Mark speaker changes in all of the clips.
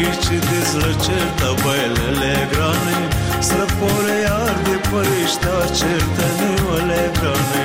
Speaker 1: ښکاریږي چې د زړه چېرته بایللی ګرانې سره پورې یار دې پرشته چېرته نیولی ګرانې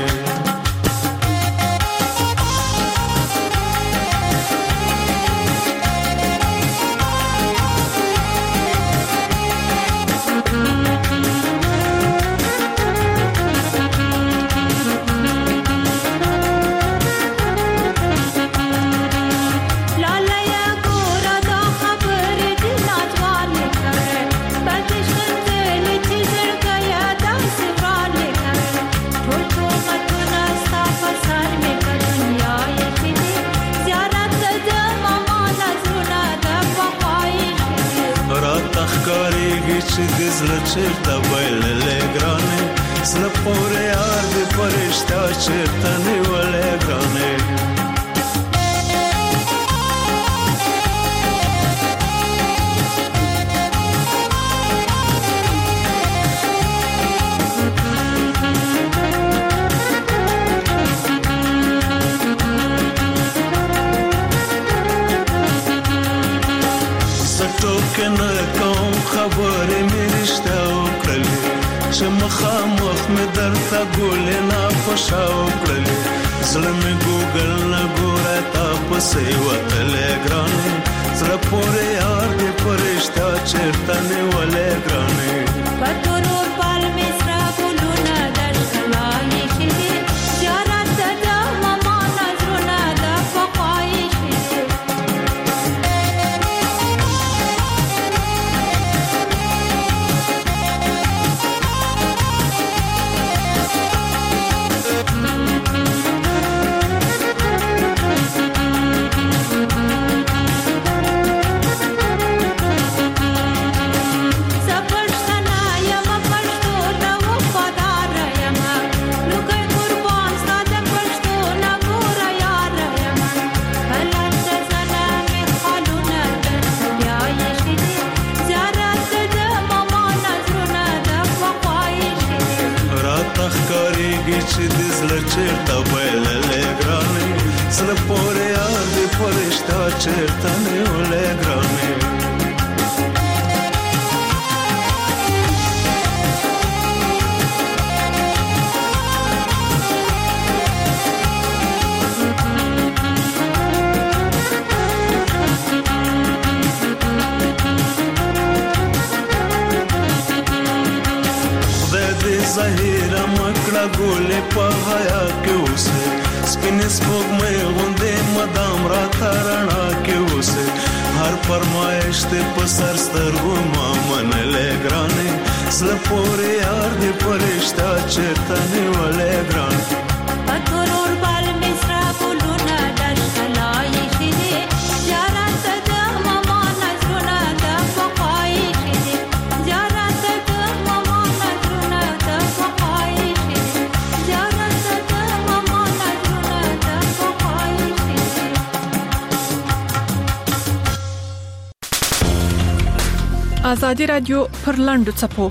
Speaker 1: چې د زړه چېرته بایللی ګرانې زړه پورې یار دې پرشته چېرته نیولی ګرانې ټوکې نه کوم خبرې مې رښتیا وکړلې چې مخامخ مې درته ګولې ناخوښه وکړلې زړه مې ګوګل نه ګوره تا پسې وتلی ګرانې زړه پورې یار دې پرشته چېرته نیولی ګرانې
Speaker 2: په تورو پال مې سره ګلونه در ښکلا ایښي دي زیارت ته د ماما نظرونه د پخوا ایښي دي
Speaker 1: چې د زړه چېرته بایللی ګرانې زړه پورې یار دې پرشته چېرته نیولی ګرانې ظاهره مکړه ګولې په حیا کې اوسې سپینې سپوږمۍ غوندې مدام راته رڼا کې اوسې هر فرمایش دې په سر سترګو ما منلی ګرانې زړه پورې یار دې پرشته چېرته نیولی ګرانې
Speaker 2: په تورور بال مې سره ګلونه در ښکلا ایښي دي زیارت ته د ماما نظرونه د پخوا ایښي دي زیارت ته د ماما نظرونه د پخوا ایښي دي زیارت ته د ماما نظرونه د پخوا ایښي دي
Speaker 3: ازادي رادیو پر لاندو څپو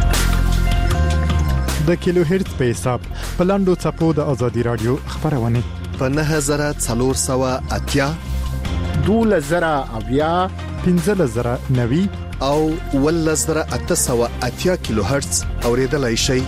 Speaker 4: د کیلو هرتز په حساب په لاندو څپو د ازادي رادیو خبرونه
Speaker 5: په 9480
Speaker 4: 12090 15090
Speaker 5: او 11880 کیلو هرتز اوریدلای شئ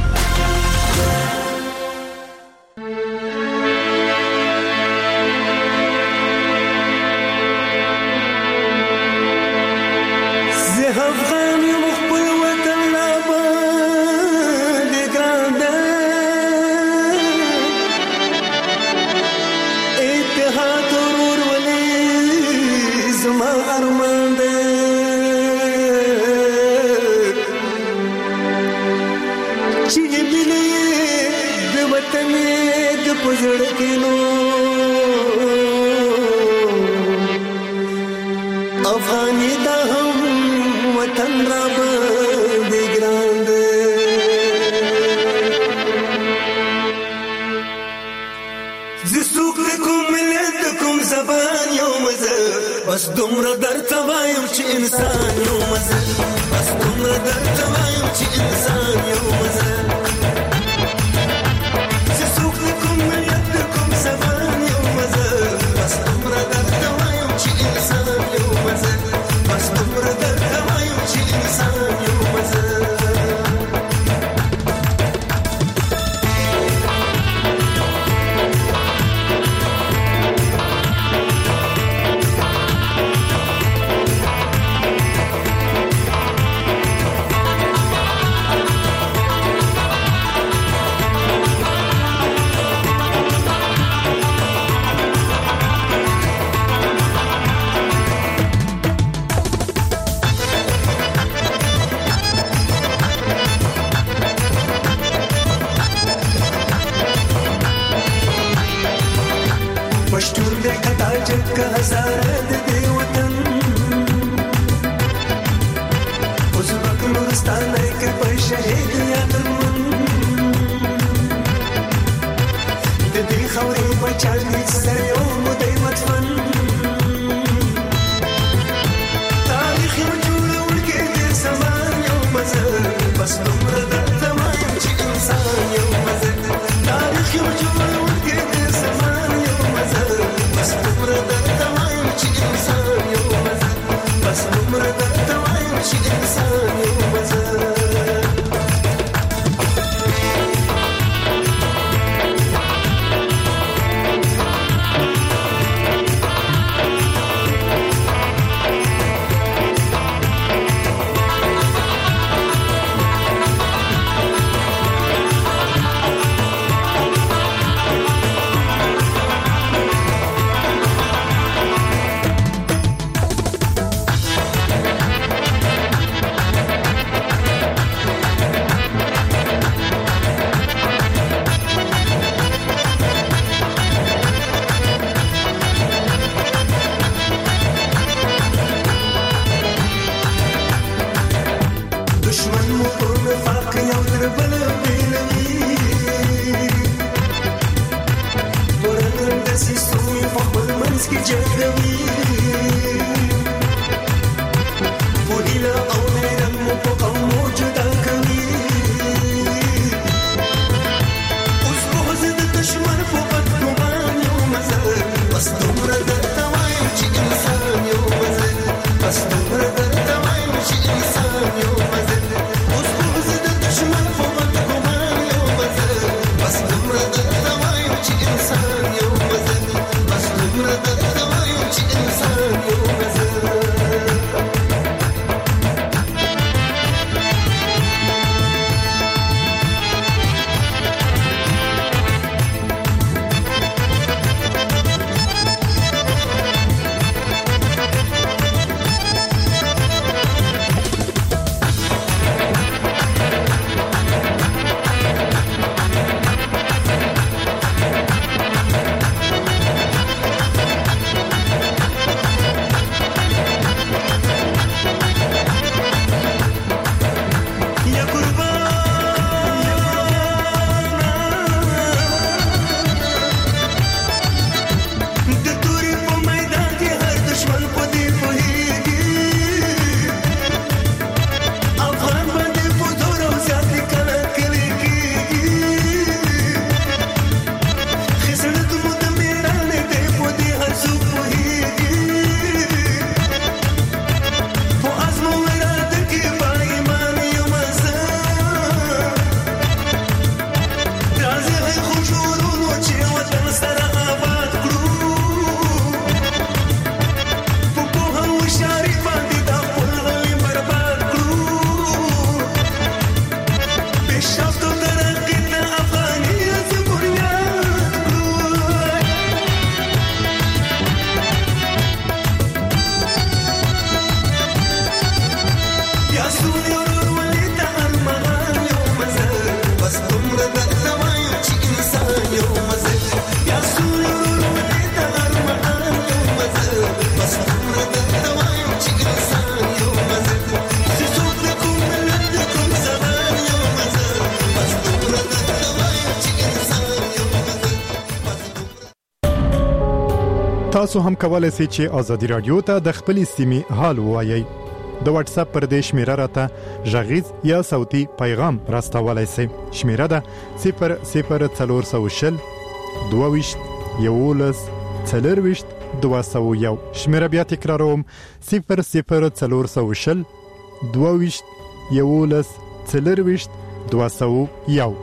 Speaker 6: بس دومره درته وایم چې انسان یو مزه بس دومره درته وایم چې انسان یو مزه چې څوک کوم ملت کوم زبان یو مزه بس دومره درته وایم چې انسان یو مزه تاجک هزاره د دې وطن اوس وګ نورستان کې په شهید یادمن د دې خوري بچان سره یو مدې مدفن تاریخ یو جوړول کې د زمان یو مزل بس دومره درته وایم چې انسان یو مزل تاریخ یو جوړول کې د زمان یو مزل بس دومره درته وایم چې انسان یو مزل بس دومره درته وایم چې انسان یو مزل
Speaker 4: تاسو هم کولای شئ چې ازادي رادیو ته د خپل سیمې حال ووایي د واتس اپ پر دې شمیره راته ژغیز یا صوتي پیغام راستولای شئ شمیره ده 00420 22 11 40 201 شمیره بیا تکراروم 00420 22 11 40 201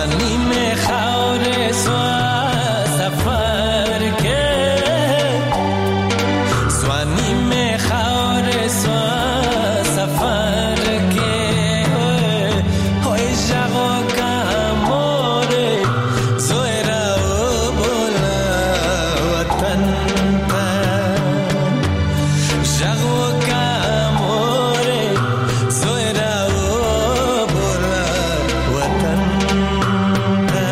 Speaker 1: ځواني مې خاورې سوه سفر کې ځواني مې خاورې سوه سفر کې هوی ژغو کا مورې زوی راوبوله وطن ته ژغو کا مورې زوی راوبوله وطن ته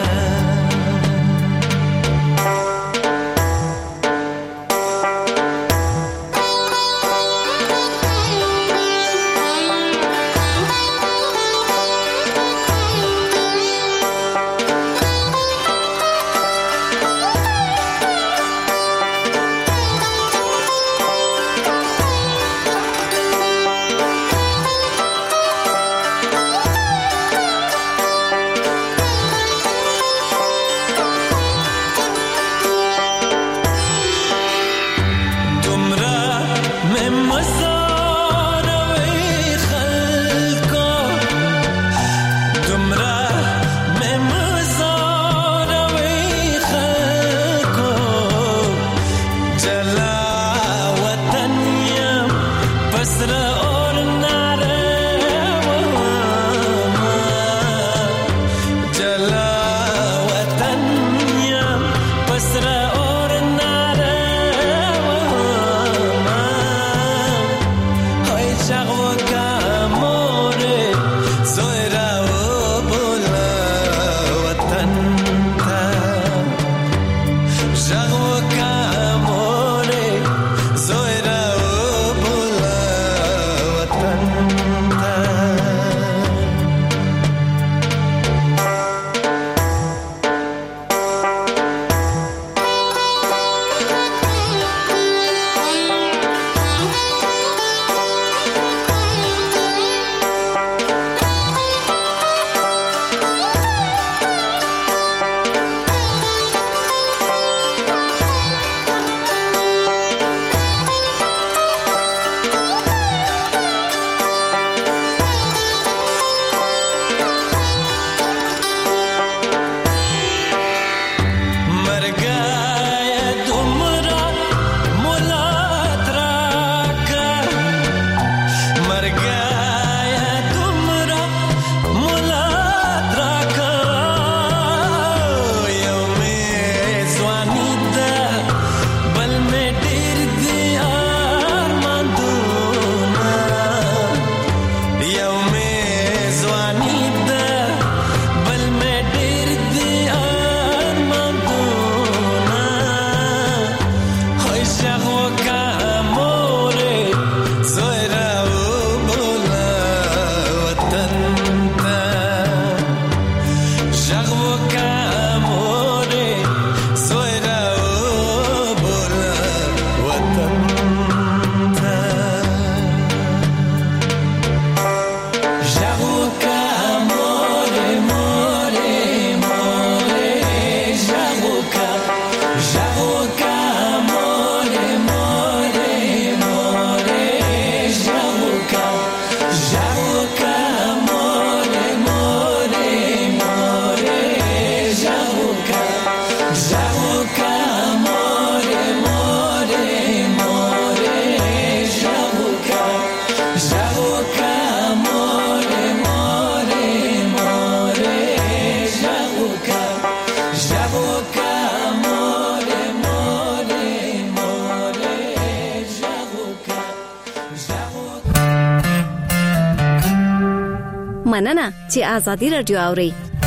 Speaker 7: مننه چې آزادي رادیو اوري.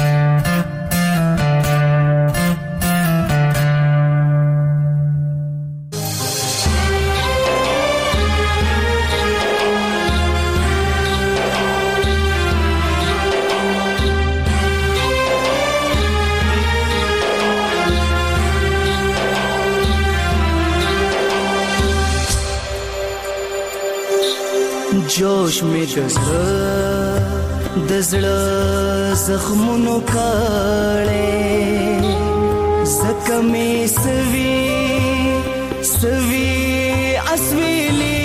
Speaker 1: जोश में दज़ड़ा ज़ख्मों काले ज़ख्मे सवी सवी असवीली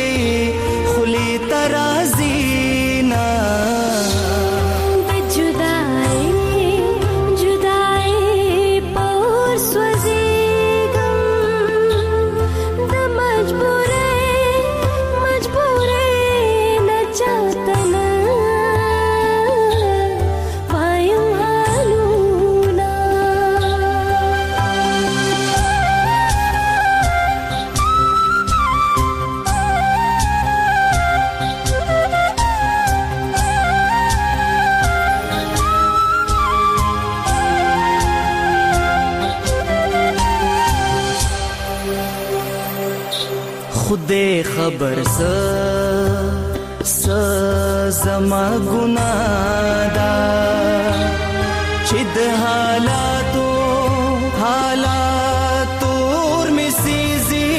Speaker 1: खुली तराज़ी ना
Speaker 2: जुदा
Speaker 8: खुदे खबर زما ګناه ده چې د حالاتو می سيزي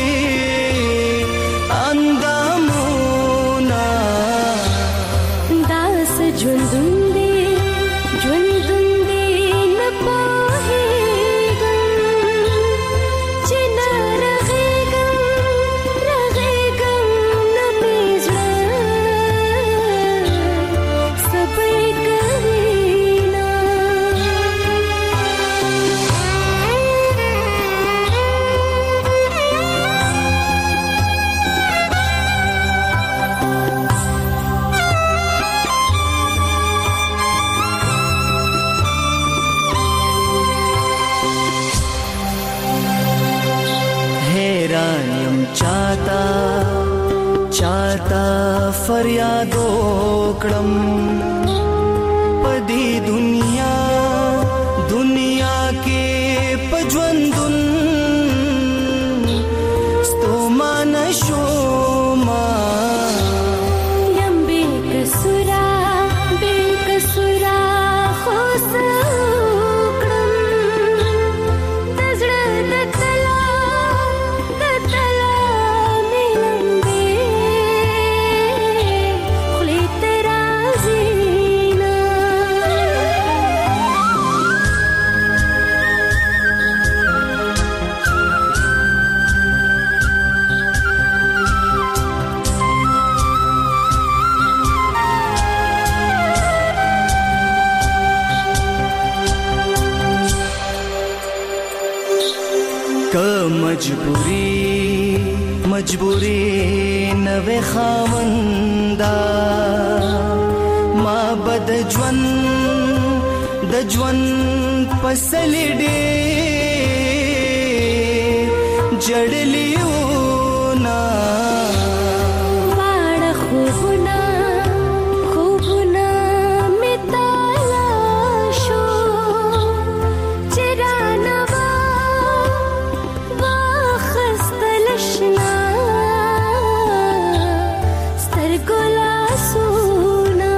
Speaker 8: اندامونه
Speaker 2: داس ژوندون دي نه پوهېږم چې نه رغېږم نه مې زړه صبر کوي نه
Speaker 8: حیران یم چاته فریاد وکړم پدې دنیا کې پجوندون ستومان شوما
Speaker 2: یم بے کسورا خوص وکړم د زړه د تلا مې لمبې خولې ته راځي نه
Speaker 8: که مجبوری نوې خاوندا ما بد ژوند پسلې ډېر جړلیو نا
Speaker 2: واړه خوبونه مې تلاشو چې رانه واخیستل شنه سترګو لاسونه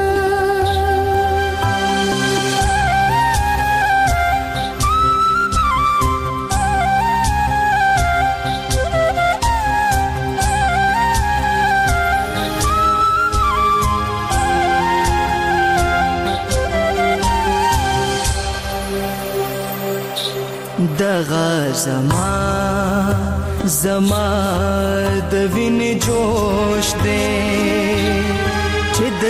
Speaker 8: دغه زما د وینې جوش دی چې د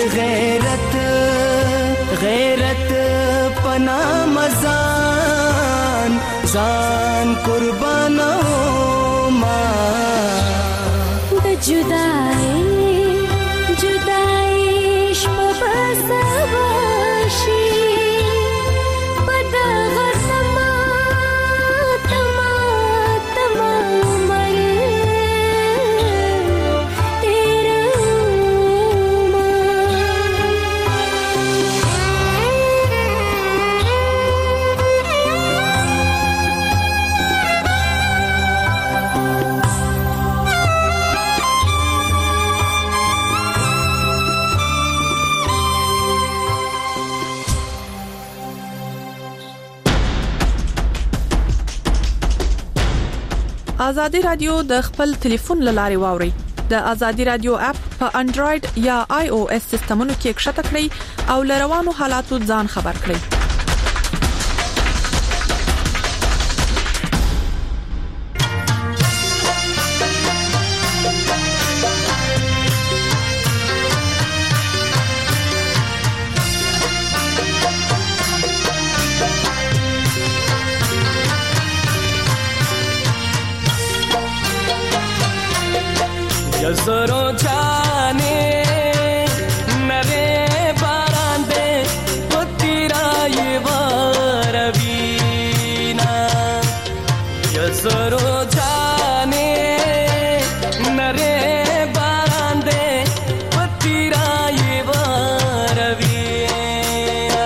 Speaker 8: غیرت پنا ځان قربانو ما
Speaker 2: د جدای شپه بسواشي په دغه تما عمر تیرومه
Speaker 3: ازادي رادیو د خپل ټلیفون لاري واوري د ازادي رادیو اپ په انډراید یا آی او اس سیستمونو کې ښکته کړئ او لروانو حالاتو ځان خبر کړئ
Speaker 8: یزرو جانے نرے باران دے پتیرا یہ واروینا یزرو جانے نرے باران دے پتیرا یہ واروینا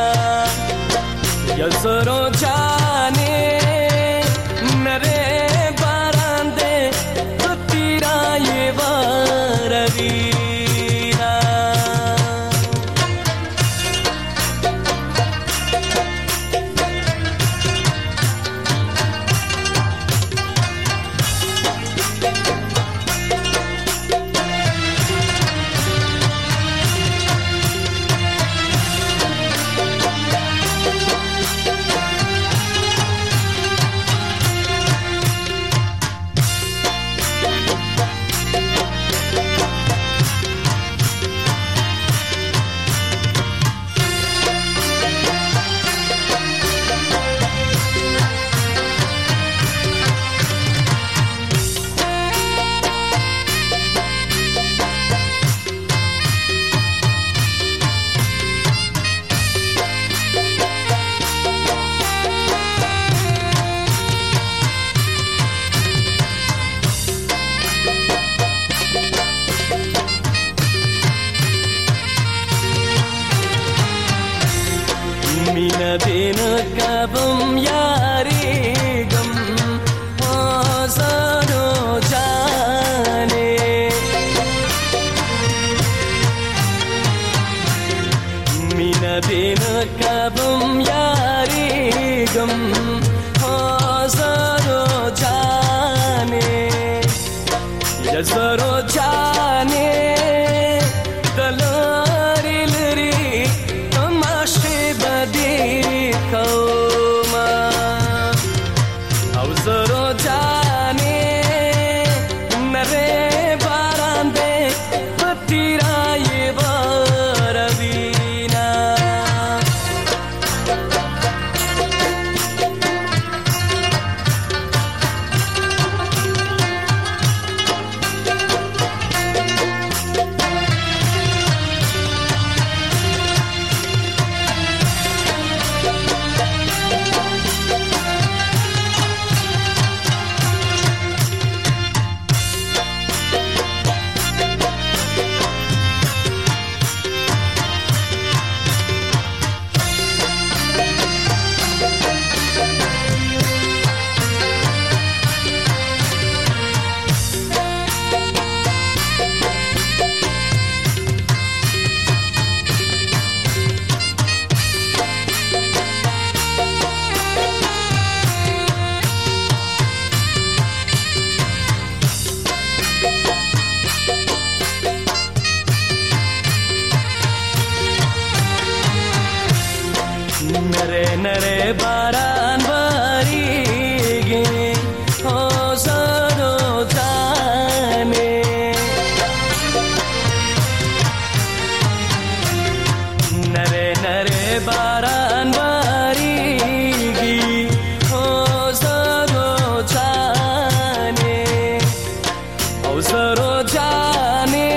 Speaker 8: یزرو جانے نرے باران دے پتیرا یہ دین کبم یاری گم زرو جانے مینا دین کبم یاری گم زرو جانے یا زرو جانے دلاری لری تماشے بدی کوما او زرو جانے نرے باران دے پتیرائی باروینا नरे नरे बारान बारीगे हो जरो जाने नरे नरे बारान बारीगे हो जरो जाने हो जरो जाने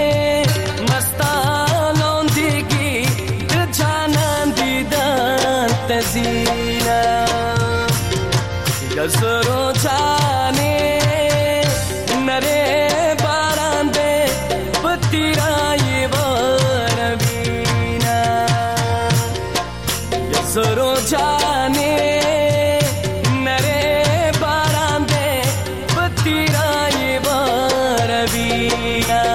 Speaker 8: मस्तानों दिगी जानान दीदान तजीना या जरो जाने नरे बारान दे पतिराई बारबीना या जरो जाने नरे बारान दे पतिराई बारबीना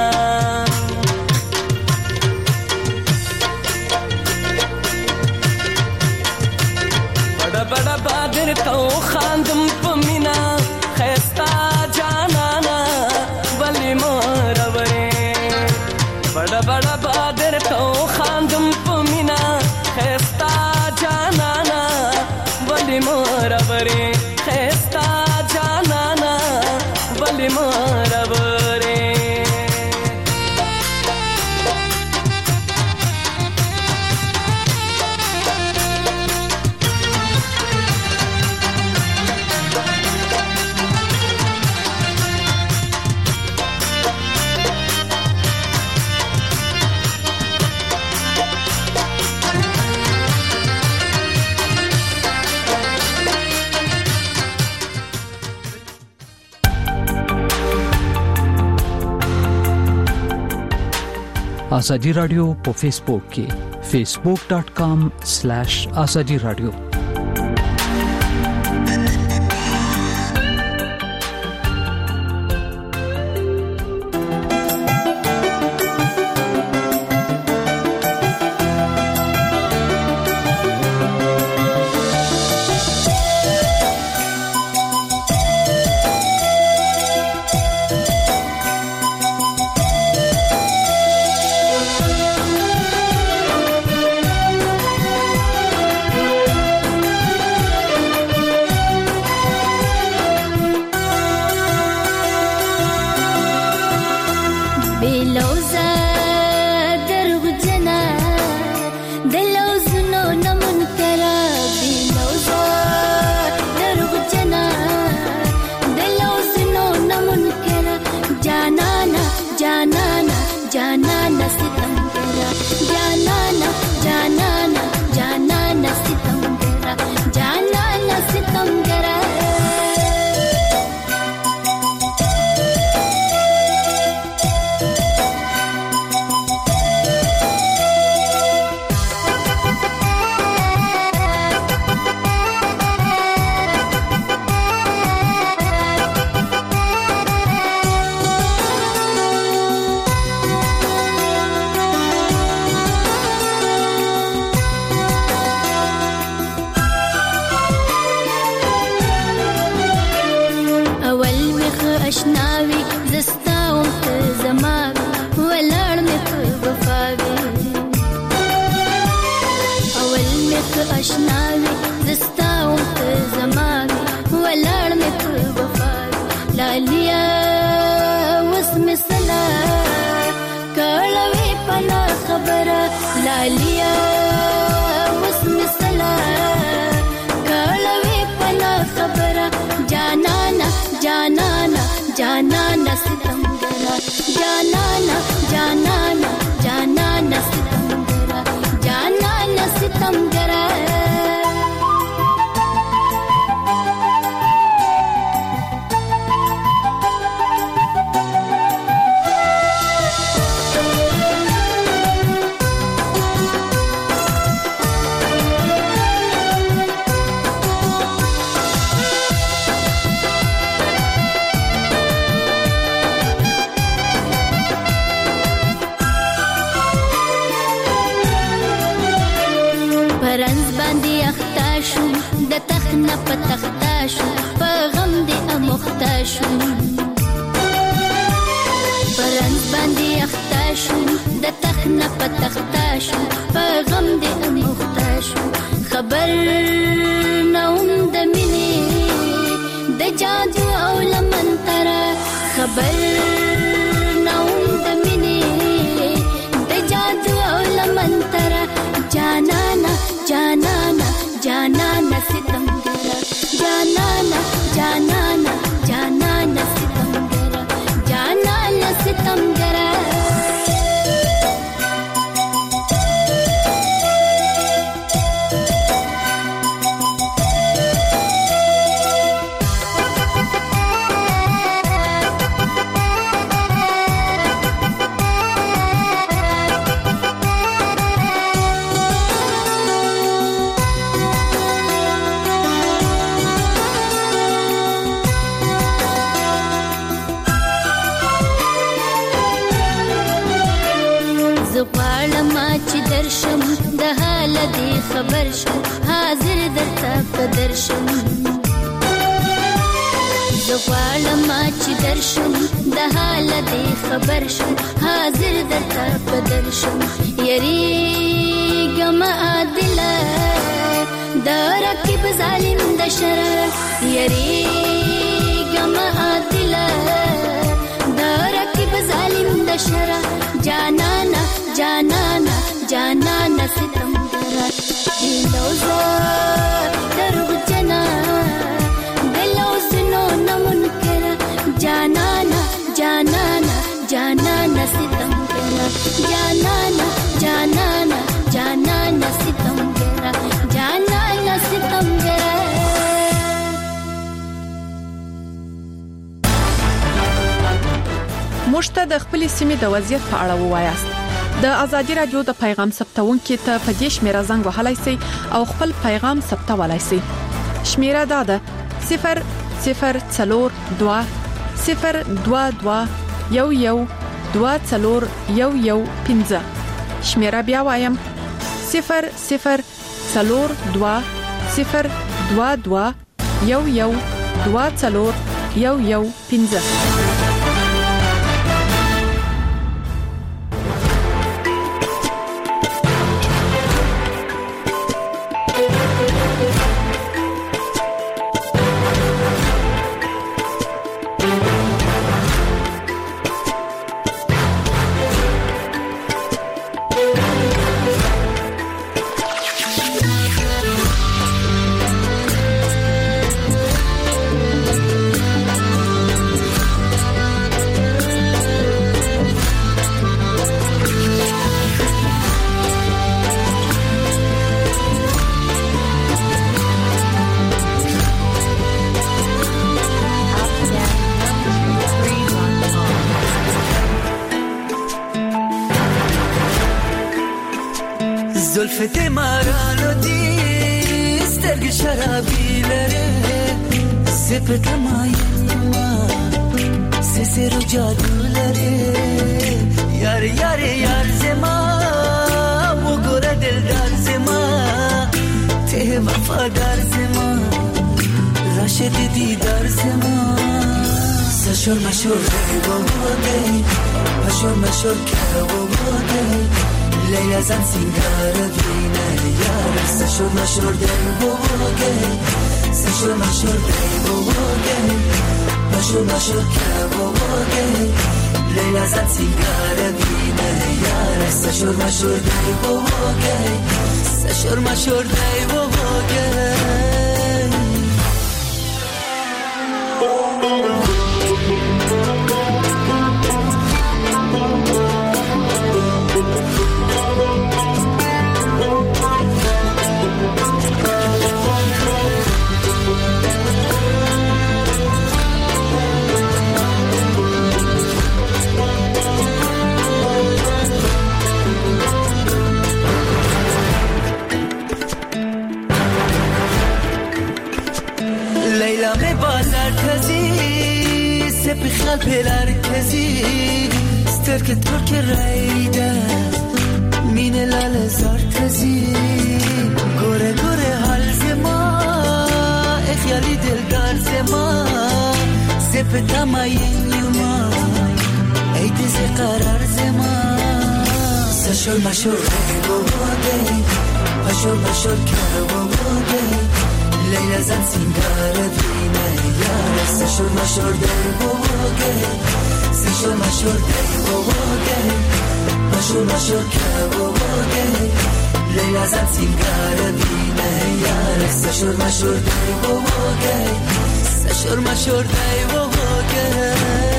Speaker 8: बड़ा बादर तो खांदम पमीना खस्ता जानाना बली मोरवरे बड़ा बड़ा बादर तो खांदम पमीना खस्ता जानाना बली मोरवरे खस्ता जानाना बली मोरवरे
Speaker 9: आजादी रेडियो په فیسبوک کې facebook.com/azadi radio
Speaker 10: اشناوي زستاو ته زمانه ولړ مې په وفا لالیا وسم سلا کړوي پنا خبره لالیا وسم سلا کړوي پنا خبره جانانا جانانا جانانا ستمګرا جانانا جانانا جانانا ستمګرا جانانا ستمګرا د تخنه په تختا شو په غم دې امختا شو پرنس باندې اختا شو د تخنه په تختا شو په غم دې امختا شو خبر نوم د مینې د جادو او لمنتر خبر نوم د مینې د جادو او لمنتر جانانا جانانا جانانا ستمګرا جانانا جانانا جانانا ستمګرا جانانا ستمګرا درشم د حال دې خبر شم حاضر درته په درشم زغواړم چې درشم د حال دې خبر شم حاضر درته په درشم یری ګم عادله د رقیب ظالم د شر یری ګم عادله د رقیب ظالم د شر جانانا جانانا جانانا ستمګرا دلوزا درو جنا دلوز نو نمنکر جانانا جانانا جانانا ستمګرا جانانا جانانا جانانا ستمګرا جانانا ستمګرا
Speaker 3: مشته د خپل سیمې د وضعیت په اړه ووایاست د ازادي رادیو د پیغام ثبتونکو ته په دې شمیره زنګ وهلای شئ او خپل پیغام ثبتولای شئ شمیره دا ده 0042 022112415 شمیره بیا وایم 0042112415
Speaker 6: زلفت مارانو دی سترګ شرابي لره سپت مایا سسرو جادو لره یار یار یار زما وګوره دلدار زما ته وفادار زما راشد دیدار زما سشور مشور بوده پشور مشور که بوده لیلا زن سینگار بینه یار سشور مشور دی بوگه سشور مشور دی بوگه مشور مشور که بوگه لیلا زن سینگار بینه یار سشور مشور دی بوگه سشور مشور دی بوگه لیلا می بازار تزی سپی خال پیلار تزی سترک ترک رایده مین لال زار تزی گوره گوره حال زما اخیالی دلدار زما سپ تماین یوما ای تزی قرار زما سشور مشور بوده مشور مشور که بوده لیلا زن سینگار بینه یار سشور مشور دی بوگه سشور مشور دی بوگه مشور مشور که بوگه لیلا زن سینگار بینه یار سشور مشور دی بوگه سشور مشور دی بوگه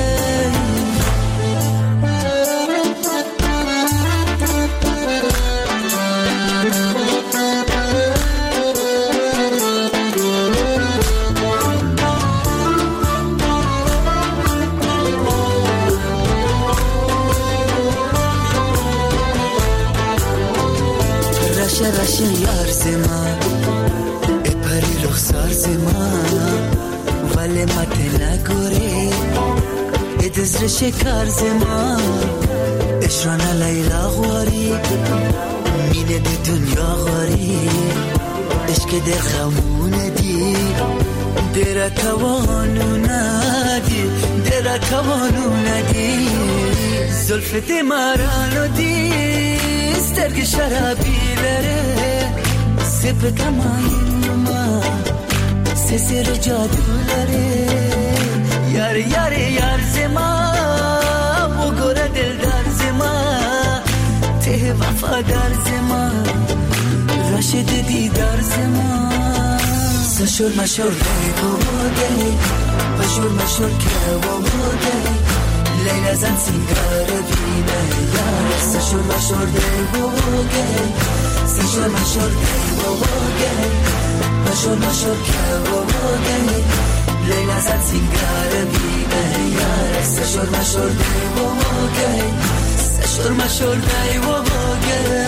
Speaker 6: رشه یار زما ای پری رخسار زما ولی مت نگوری ای دزر شکار زما اشرانه لیلا غواری مینه دی دنیا غواری عشق دی خمونه دی دیره توانو ندی دیره توانو ندی زلف دی مرانو دی سترگ شرابی لره سپ تماین ما سسر جادو لره یار یار یار زما بگوره دلدار زما ته وفادار زما رشد دیدار زما سشور مشور دی بوده مشور مشور که بوده لیلا زن سینگار بینه یار سشور مشور دی بوگه سشور مشور دی بوگه مشور مشور که بوگه لیلا زن سینگار بینه یار سشور مشور دی بوگه سشور مشور دی بوگه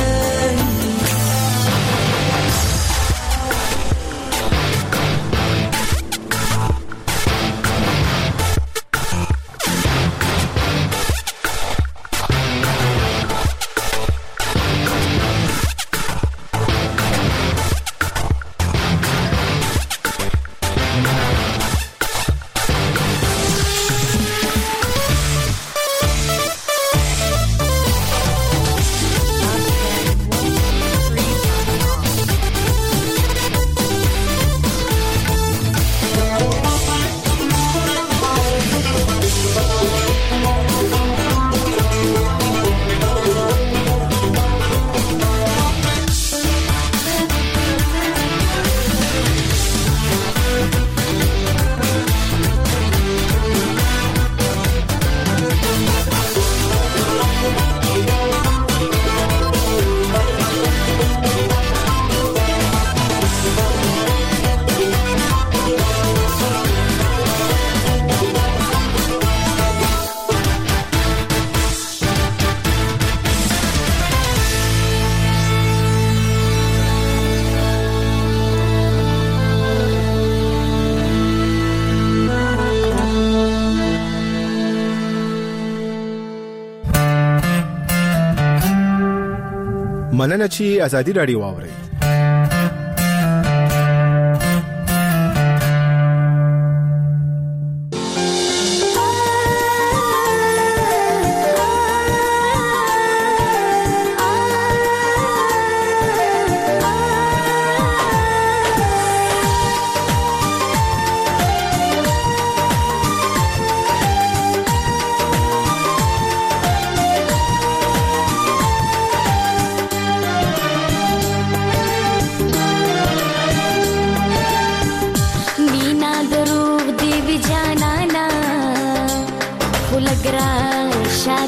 Speaker 11: مننه چې ازادي رادیو واورئ.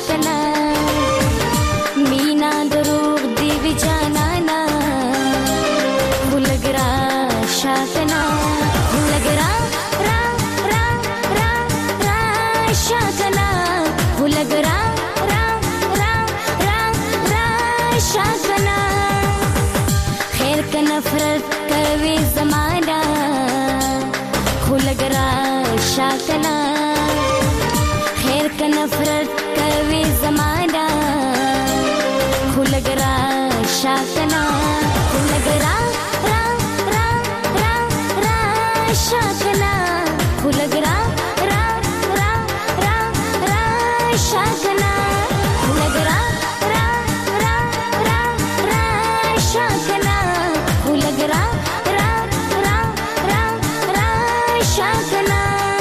Speaker 10: شاکنا مینا دروغ دی جانانا بلګرا شاکنا بلګرا را را را را شاکنا بلګرا را را را را شاکنا خیر کا نفرت کوي زمانہ بلګرا شاکنا خیر کا نفرت کوي زمانہ بلګرا شاکنا بلګرا را را را را شاکنا بلګرا را را را را شاکنا بلګرا را را را را شاکنا بلګرا را را را را شاکنا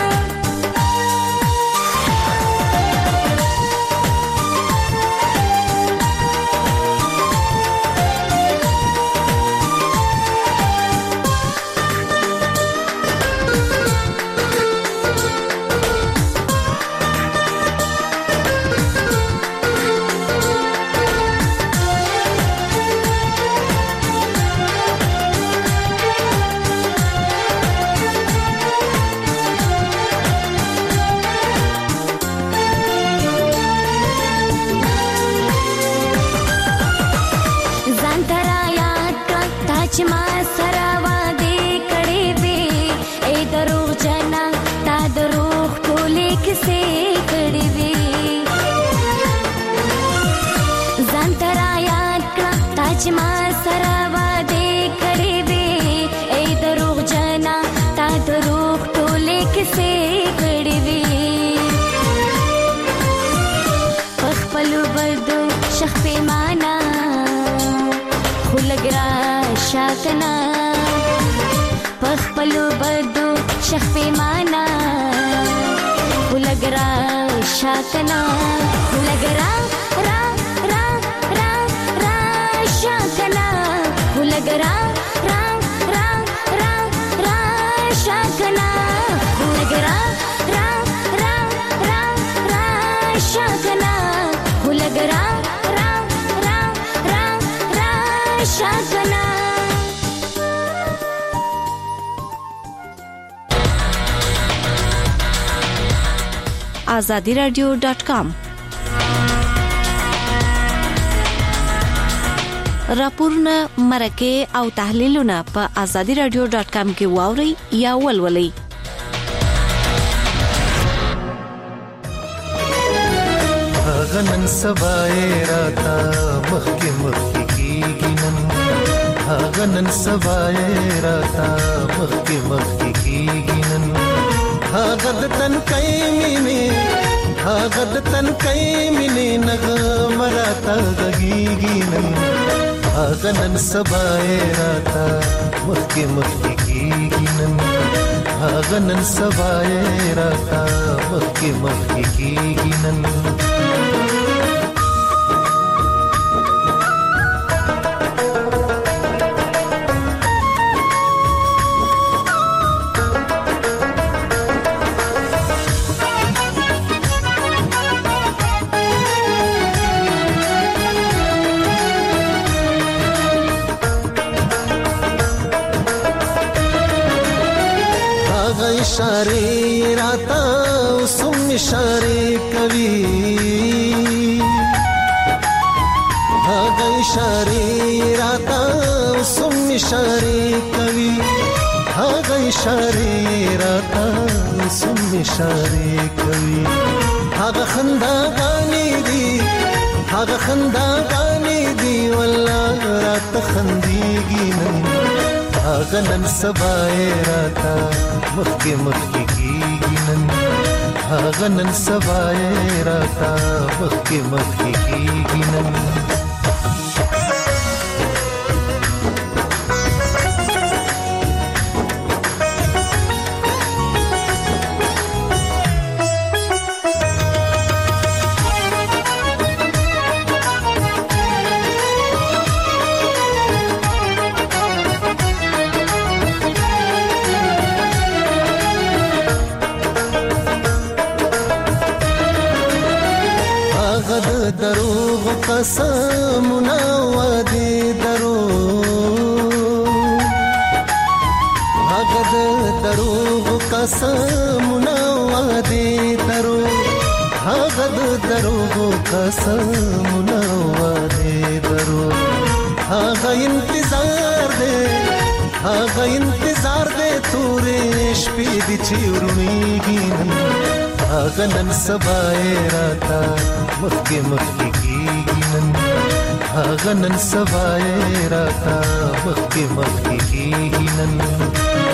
Speaker 10: ما سره وعده کړې وې ای دروغ جنا تا دروغ ټولې کیسې کړې وې خپل بدو شخ پیمانا خلګرا شاکنا خپل بدو شخ پیمانا خلګرا شاکنا خلګرا را را را را شاکنا خلګرا را را را را شاکنا خلګرا را را را را شاکنا خلګرا را را را را شاکنا
Speaker 7: azadiradio.com راپورونه مرکه او تحلیلونه په azadiradio.com کې واوري یا ولولئ.
Speaker 1: غنن سبای راتا مخکې مخکې کیږي نن غنن سبای راتا مخکې مخکې کیږي نن هغه د تن کایمینه هغه د تن کایمینه نغم راتا غږیږي نن هغه نن سبای راتا مخکې مخکې کیږي نن هغه نن سبای راتا مخکې مخکې کیږي نن इशारे राता सुम इशारे कवि इशारे राता सुम इशारे कवि इशारे राता सुम इशारे कवि खंदा गानी दी वल्लाह रात खंदीगी नन सबाए राता मखके मखके कीगी नन सबाए राता मखके मखके कीगी नन
Speaker 6: قسمونه وعده درو هغه د دروغو قسمونه وعده درو هغه انتظار دې تورې شپې دي چې ورونیږي هغه نن سبا یې راته مخکې کېږي نن هغه نن سبا یې راته مخکې کېږي نن